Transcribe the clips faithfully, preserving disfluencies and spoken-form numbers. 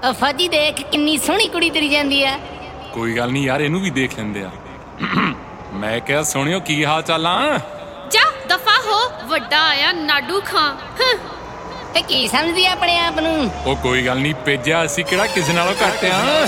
ਫੌਜੀ ਦੇਖ ਕਿੰਨੀ ਸੋਹਣੀ ਕੁੜੀ ਤੁਰੀ ਜਾਂਦੀ ਆ। ਕੋਈ ਗੱਲ ਨਹੀਂ ਯਾਰ, ਇਹਨੂੰ ਵੀ ਦੇਖ ਲੈਂਦੇ ਆ। ਮੈਂ ਕਿਹਾ ਸੁਣਿਓ ਕੀ ਹਾਲ ਚਾਲਾਂ। ਜਾ ਦਫਾ ਹੋ, ਵੱਡਾ ਆਇਆ ਨਾਡੂ ਖਾਂ। ਤੇ ਕੀ ਸਮਝਦੀ ਆਪਣੇ ਆਪ ਨੂੰ? ਉਹ ਕੋਈ ਗੱਲ ਨਹੀਂ ਭੇਜਿਆ, ਅਸੀਂ ਕਿਹੜਾ ਕਿਸੇ ਨਾਲੋਂ ਘੱਟ ਆ।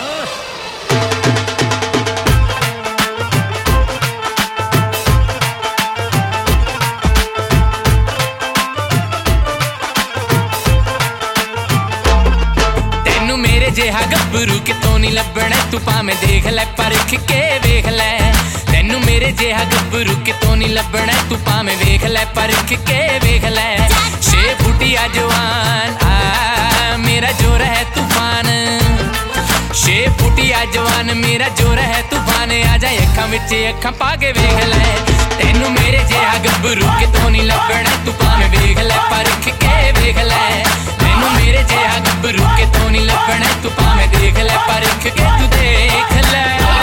ਤੈਨੂੰ ਮੇਰੇ ਜਿਹਾ ਗੱਭਰੂ ਕਿਤੋਂ ਨੀ ਲੱਭਣਾ, ਤੂੰ ਭਾਵੇਂ ਦੇਖ ਲੈ ਪਰਖ ਕੇ ਵੇਖ ਲੈ। ਤੈਨੂੰ ਮੇਰੇ ਜਿਹਾ ਗੱਭਰੂ ਕਿਤੋਂ ਨੀ ਲੱਭਣਾ, ਤੂੰ ਭਾਵੇਂ ਵੇਖ ਲੈ ਪਰਖ ਕੇ ਵੇਖ ਲੈ। ਛੇ ਫੁੱਟਿਆ ਜਵਾਨ ਆ ਮੇਰਾ ਜੋਰ ਹੈ ਤੂਫਾਨ, ਛੇ ਫੁੱਟਿਆ ਜਵਾਨ ਮੇਰਾ ਜੋਰ ਹੈ ਤੂਫਾਨ। ਆ ਜਾ ਅੱਖਾਂ ਵਿੱਚ ਅੱਖਾਂ ਪਾ ਕੇ ਵੇਖ ਲੈ। ਤੈਨੂੰ ਮੇਰੇ ਜਿਹਾ ਗੱਭਰੂ ਕਿਤੋਂ ਨੀ ਲੱਭਣਾ, ਤੂੰ ਭਾਵੇਂ ਵੇਖ ਲੈ ਪਰਖ ਕੇ ਵੇਖ ਲੈ। ਤੈਨੂੰ ਮੇਰੇ ਜਿਹਾ ਗੱਭਰੂ ਕਿਤੋਂ ਨੀ ਲੱਭਣਾ, ਤੂੰ ਭਾਵੇਂ ਦੇਖ ਲੈ ਪਰਖ ਕੇ ਤੂੰ ਦੇਖ ਲੈ।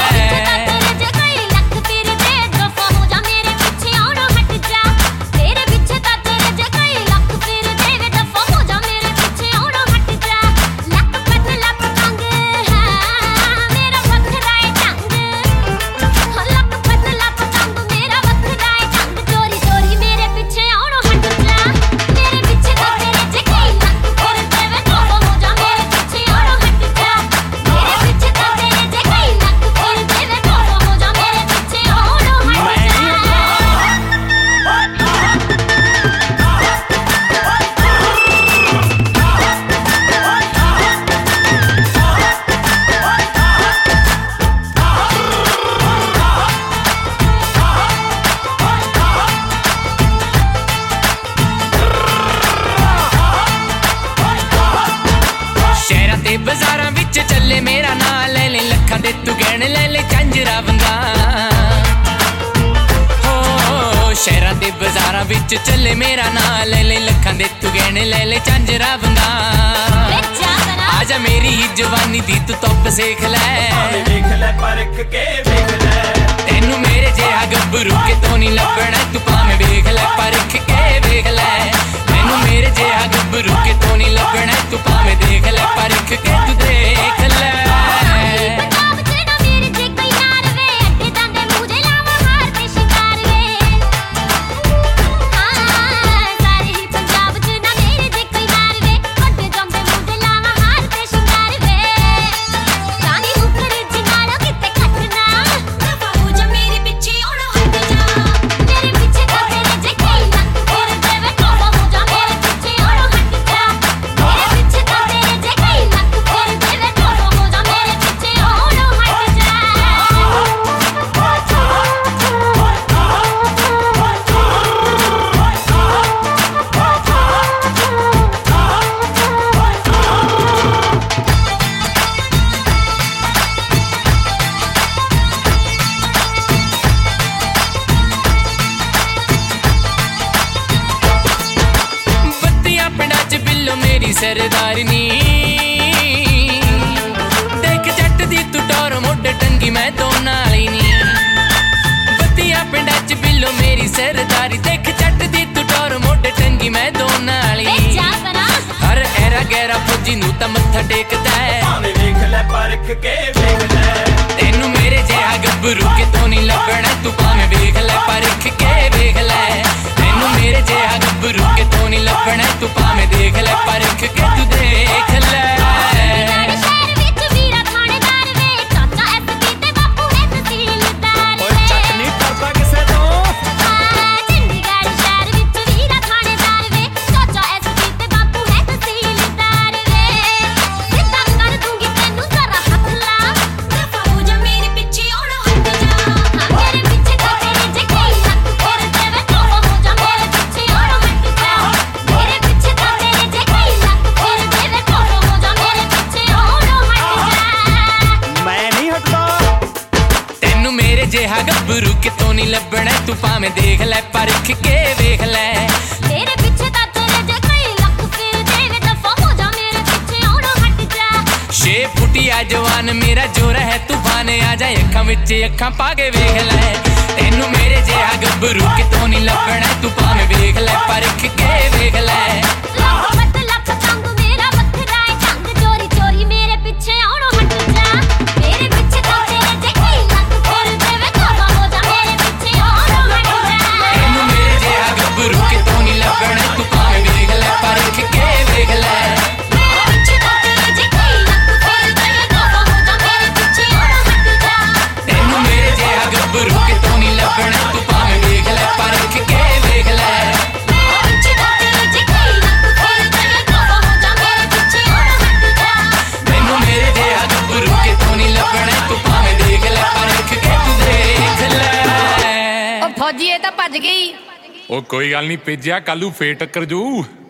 ਬਾਜ਼ਾਰਾਂ ਵਿੱਚ ਚੱਲੇ ਮੇਰਾ ਨਾਂ ਲੈ ਲੈ, ਲੱਖਾਂ ਦੇ ਤੂੰ ਗਹਿਣੇ ਲੈ ਲੈ ਝਾਂਜਰਾ ਵੰਗਾ। ਹੋ ਸ਼ਹਿਰਾਂ ਦੇ ਬਾਜ਼ਾਰਾਂ ਵਿੱਚ ਚੱਲੇ ਮੇਰਾ ਨਾਂ ਲੈ ਲੈ, ਲੱਖਾਂ ਦੇ ਤੂੰ ਗਹਿਣੇ ਲੈ ਲੈ ਝਾਂਜਰਾ ਵੰਗਾ। ਆਜਾ ਮੇਰੀ ਹੀ ਜਵਾਨੀ ਦੀ ਤੂੰ ਧੁੱਪ ਸੇਖ ਲੈ, ਵੇਖ ਲੈ ਪਰਖ ਕੇ ਵੇਖ ਲੈ। ਤੈਨੂੰ ਮੇਰੇ ਜਿਹਾ ਗੱਭਰੂ ਕਿਤੋਂ ਨੀ ਲੱਭਣਾ, ਤੂੰ ਭਾਵੇਂ ਵੇਖ ਲੈ ਪਰਖ ਕੇ ਵੇਖ ਲੈ। ਮੈਨੂੰ ਮੇਰੇ ਜਿਹਾ ਗੱਭਰੂ ਕਿਤੋਂ ਨੀ ਲੱਭਣਾ, ਤੂੰ ਭਾਵੇਂ ਦੇਖ ਲੈ ਪਰਖ ਕੇ ਤੂੰ ਦੇਖ ਲੈ। ਸਰਦਾਰਨੀ ਦੇਖ ਜੱਟ ਦੀ ਤੂੰ ਟੋਰ ਮੋਢੇ ਟੰਗੀ ਮੈਂ ਦੋ ਨਾਲੀ ਨੀ। ਬੱਤੀਆਂ ਪਿੰਡਾਂ ਚ ਬਿੱਲੋ ਮੇਰੀ ਸਰਦਾਰੀ, ਦੇਖ ਜੱਟ ਦੀ ਤੂੰ ਟੋਰ ਮੋਢੇ ਟੰਗੀ ਮੈਂ ਦੋ ਨਾਲੀ। ਹਰ ਐਰਾ ਗੈਰਾ ਫੌਜੀ ਨੂੰ ਤਾਂ ਮੱਥਾ ਟੇਕਦਾ ਹੈ, ਭਾਵੇਂ ਵੇਖ ਲੈ ਪਰਖ ਕੇ ਵੇਖ ਲੈ। ਤੈਨੂੰ ਮੇਰੇ ਜਿਹਾ ਗੱਭਰੂ ਕਿਤੋਂ ਨੀ ਲੱਭਣਾ, ਤੂੰ ਭਾਵੇਂ ਵੇਖ ਲੈ ਪਰਖ ਕੇ ਵੇਖ ਲੈ। ਤੈਨੂੰ ਮੇਰੇ ਜਿਹਾ ਗੱਭਰੂ ਕਿਤੋਂ ਨੀ ਲੱਭਣਾ, ਤੂੰ ਭਾਵੇਂ ਦੇਖ ਲੈ ਪਰਖ ਕੇ ਤੂੰ ਦੇਖ ਲੈ। ਜਿਹਾ ਗੱਭਰੂ ਕਿਤੋਂ ਨੀ ਲੱਭਣਾ, ਤੂੰ ਭਾਵੇਂ ਦੇਖ ਲੈ ਪਰਖ ਕੇ ਵੇਖ ਲੈ। ਤੇਰੇ ਪਿੱਛੇ ਤਾਂ ਤੇਰੇ ਜੇ ਕਈ ਲੱਖ ਫਿਰਦੇ ਵੇ, ਦਫਾ ਹੋ ਜਾ ਮੇਰੇ ਪਿੱਛੇ ਆਉਣੋਂ ਹਟ ਜਾ। ਛੇ ਫੁੱਟਿਆ ਜਵਾਨ ਮੇਰਾ ਜੋਰ ਹੈ ਤੂਫਾਨ। ਆ ਜਾ ਅੱਖਾਂ ਵਿੱਚ ਅੱਖਾਂ ਪਾ ਕੇ ਵੇਖ ਲੈ। ਤੈਨੂੰ ਮੇਰੇ ਜਿਹਾ ਗੱਭਰੂ ਕਿਤੋਂ ਨੀ ਲੱਭਣਾ, ਤੂੰ ਭਾਵੇਂ ਵੇਖ ਲੈ ਪਰਖ ਕੇ ਵੇਖ ਲੈ। ਲੱਖ ਲੱਖ ਤੰਗ ਮੇਰਾ ਵੱਖਰਾ ਏ ਢੰਗ, ਚੋਰੀ ਚੋਰੀ ਫੌਜੀ ਇਹ ਤਾਂ ਭੱਜ ਗਈ। ਉਹ ਕੋਈ ਗੱਲ ਨਹੀਂ ਭੇਜਿਆ, ਕੱਲੂ ਫੇਰ ਟੱਕਰ ਜੂ।